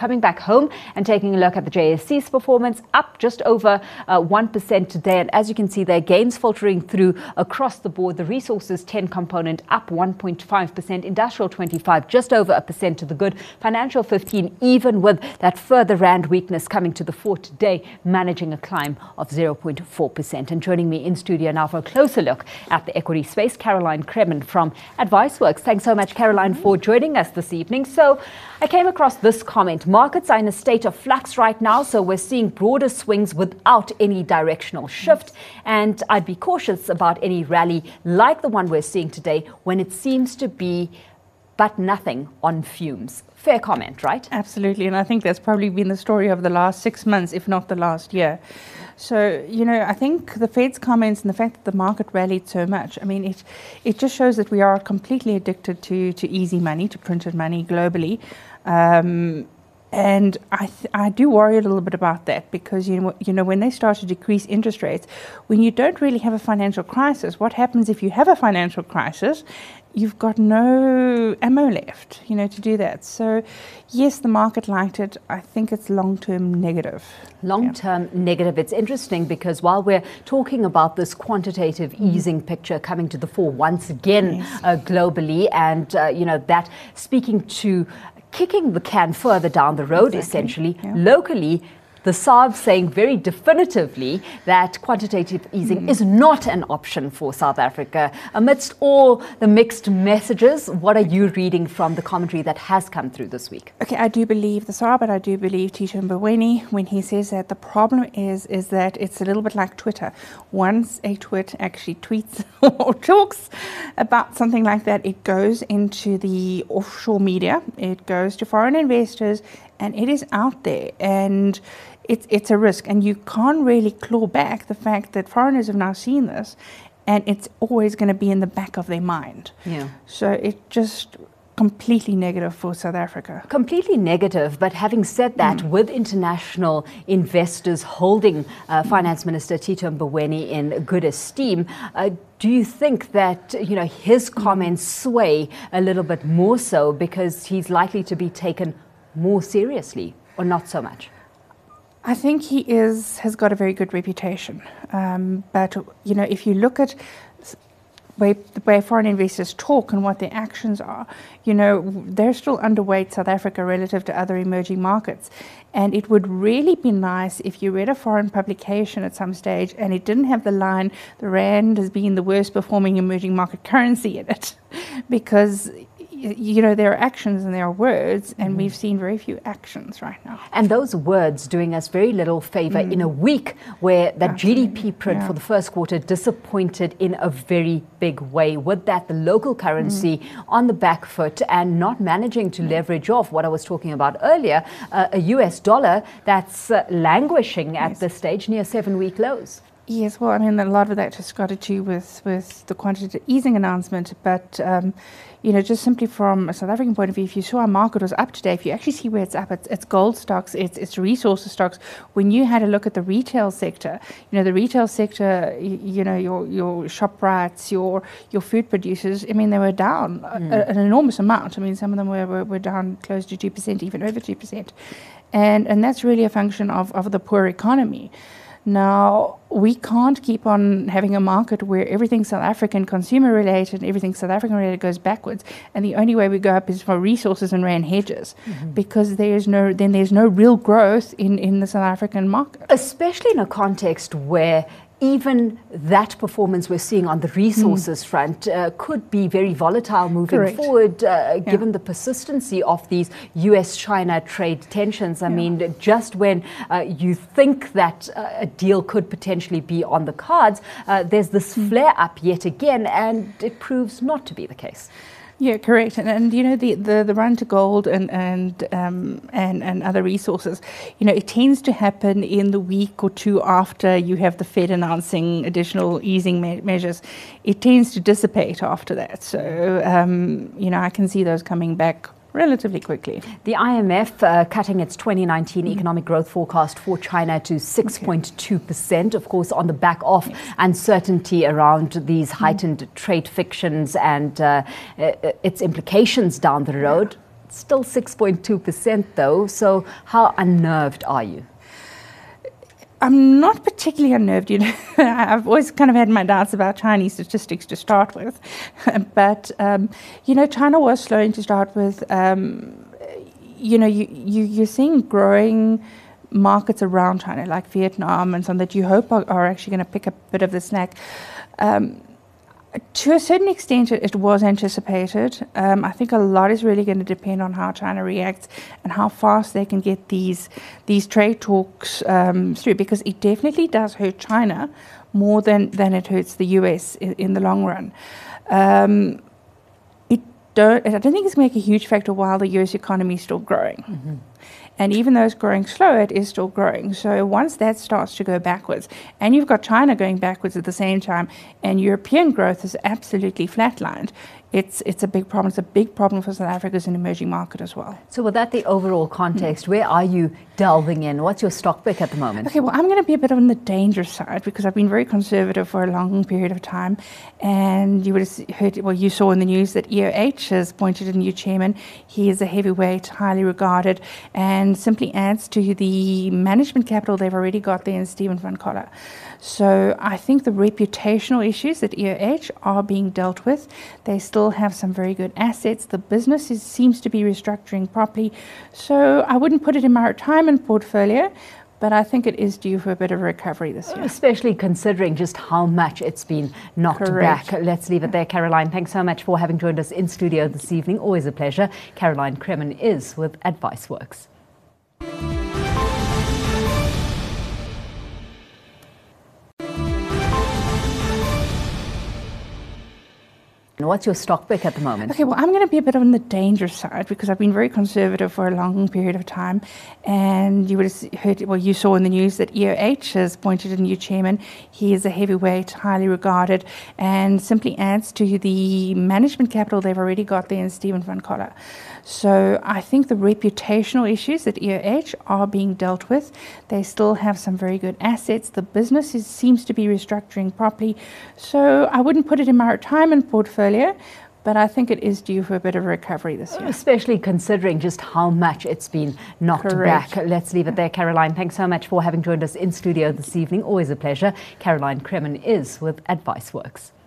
Coming back home and taking a look at the JSE's performance, up just over 1% today. And as you can see there, gains filtering through across the board. The resources 10 component up 1.5%, industrial 25, just over 1% to the good, financial 15, even with that further rand weakness coming to the fore today, managing a climb of 0.4%. And joining me in studio now for a closer look at the equity space, Caroline Kremen from AdviceWorks. Thanks so much, Caroline, for joining us this evening. So I came across this comment. Markets are in a state of flux right now, so we're seeing broader swings without any directional shift. And I'd be cautious about any rally like the one we're seeing today when it seems to be but nothing on fumes. Fair comment, right? Absolutely. And I think that's probably been the story of the last 6 months, if not the last year. So, I think the Fed's comments and the fact that the market rallied so much, it just shows that we are completely addicted to easy money, to printed money globally. And I do worry a little bit about that because, when they start to decrease interest rates, when you don't really have a financial crisis, what happens if you have a financial crisis? You've got no ammo left, to do that. So, yes, the market liked it. I think it's long-term negative. Long-term negative. It's interesting because while we're talking about this quantitative easing picture coming to the fore once again globally, and, that speaking to kicking the can further down the road, essentially, locally, the SARB saying very definitively that quantitative easing is not an option for South Africa. Amidst all the mixed messages, what are you reading from the commentary that has come through this week? Okay, I do believe the SARB, and I do believe Tito Mboweni when he says that the problem is that it's a little bit like Twitter. Once a twit actually tweets or talks about something like that, it goes into the offshore media, it goes to foreign investors, and it is out there. And it's a risk, and you can't really claw back the fact that foreigners have now seen this, and it's always going to be in the back of their mind. Yeah. So it's just completely negative for South Africa. Completely negative, but having said that, with international investors holding Finance Minister Tito Mboweni in good esteem, do you think that his comments sway a little bit more so because he's likely to be taken more seriously, or not so much? I think he has got a very good reputation. But, if you look at the way foreign investors talk and what their actions are, they're still underweight South Africa relative to other emerging markets. And it would really be nice if you read a foreign publication at some stage and it didn't have the line, the rand has been the worst performing emerging market currency in it. Because there are actions and there are words, and we've seen very few actions right now. And those words doing us very little favor in a week where that GDP print for the first quarter disappointed in a very big way. With that, the local currency on the back foot and not managing to leverage off what I was talking about earlier, a US dollar that's languishing at this stage near 7-week lows. Yes, well, a lot of that just got to do with the quantitative easing announcement. But, just simply from a South African point of view, if you saw our market was up today, if you actually see where it's up, it's gold stocks, it's resources stocks. When you had a look at the retail sector, the retail sector, your ShopRites, your food producers, they were down an enormous amount. Some of them were down close to 2%, even over 2%. And that's really a function of the poor economy. Now, we can't keep on having a market where everything South African consumer related, everything South African related goes backwards, and the only way we go up is for resources and rand hedges, because there's no real growth in the South African market. Especially in a context where even that performance we're seeing on the resources front could be very volatile moving forward, given the persistency of these US-China trade tensions. Just when you think that a deal could potentially be on the cards, there's this flare-up yet again, and it proves not to be the case. Yeah, correct. And the run to gold and other resources, it tends to happen in the week or two after you have the Fed announcing additional easing measures. It tends to dissipate after that. So, I can see those coming back relatively quickly. The IMF cutting its 2019 economic growth forecast for China to 6.2%, of course, on the back of uncertainty around these heightened trade fictions and its implications down the road. Still 6.2% though. So how unnerved are you? I'm not particularly unnerved. I've always kind of had my doubts about Chinese statistics to start with. But, China was slowing to start with. You're seeing growing markets around China, like Vietnam and some that you hope are actually going to pick up a bit of the slack. To a certain extent, it was anticipated. I think a lot is really going to depend on how China reacts and how fast they can get these trade talks through, because it definitely does hurt China more than it hurts the US in the long run. I don't think it's going to make a huge factor while the US economy is still growing. Mm-hmm. And even though it's growing slow, it is still growing. So once that starts to go backwards, and you've got China going backwards at the same time, and European growth is absolutely flatlined, it's a big problem. It's a big problem for South Africa as an emerging market as well. So with that, the overall context, where are you delving in? What's your stock pick at the moment? Okay, well, I'm going to be a bit on the dangerous side because I've been very conservative for a long period of time. And you would have heard, well, you saw in the news that EOH has appointed a new chairman. He is a heavyweight, highly regarded, and simply adds to the management capital they've already got there in Stephen van Coller. So I think the reputational issues that EOH are being dealt with. They still have some very good assets. The business seems to be restructuring properly. So I wouldn't put it in my retirement portfolio, but I think it is due for a bit of a recovery this year. Especially considering just how much it's been knocked back. Let's leave it there. Caroline, thanks so much for having joined us in studio this evening. Always a pleasure. Caroline Cremin is with AdviceWorks. What's your stock pick at the moment? Okay, well, I'm going to be a bit on the dangerous side because I've been very conservative for a long period of time. And you would have heard, well, you saw in the news that EOH has appointed a new chairman. He is a heavyweight, highly regarded, and simply adds to the management capital they've already got there in Stephen van Coller. So I think the reputational issues that EOH are being dealt with. They still have some very good assets. The business seems to be restructuring properly. So I wouldn't put it in my retirement portfolio, but I think it is due for a bit of a recovery this year. Especially considering just how much it's been knocked back. Let's leave it there. Caroline, thanks so much for having joined us in studio this evening. Always a pleasure. Caroline Cremin is with AdviceWorks.